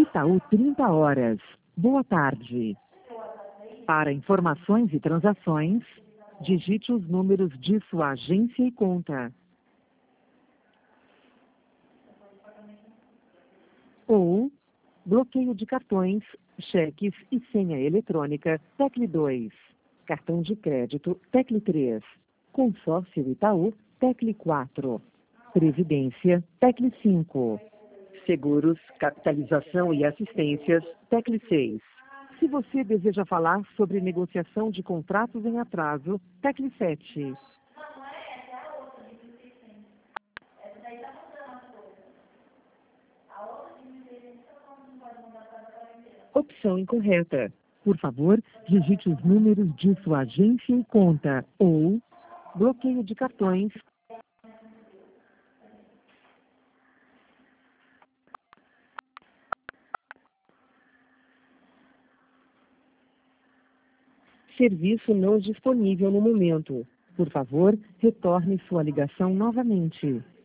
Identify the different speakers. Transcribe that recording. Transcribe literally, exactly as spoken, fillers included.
Speaker 1: Itaú trinta horas. Boa tarde. Para informações e transações, digite os números de sua agência e conta. Ou bloqueio de cartões, cheques e senha eletrônica, tecle dois. Cartão de crédito, tecle três. Consórcio Itaú, tecle quatro. Previdência, tecle cinco. Seguros, capitalização e assistências, tecle seis. Se você deseja falar sobre negociação de contratos em atraso, tecle sete. Opção incorreta. Por favor, digite os números de sua agência e conta, ou bloqueio de cartões. Serviço não disponível no momento. Por favor, retorne sua ligação novamente.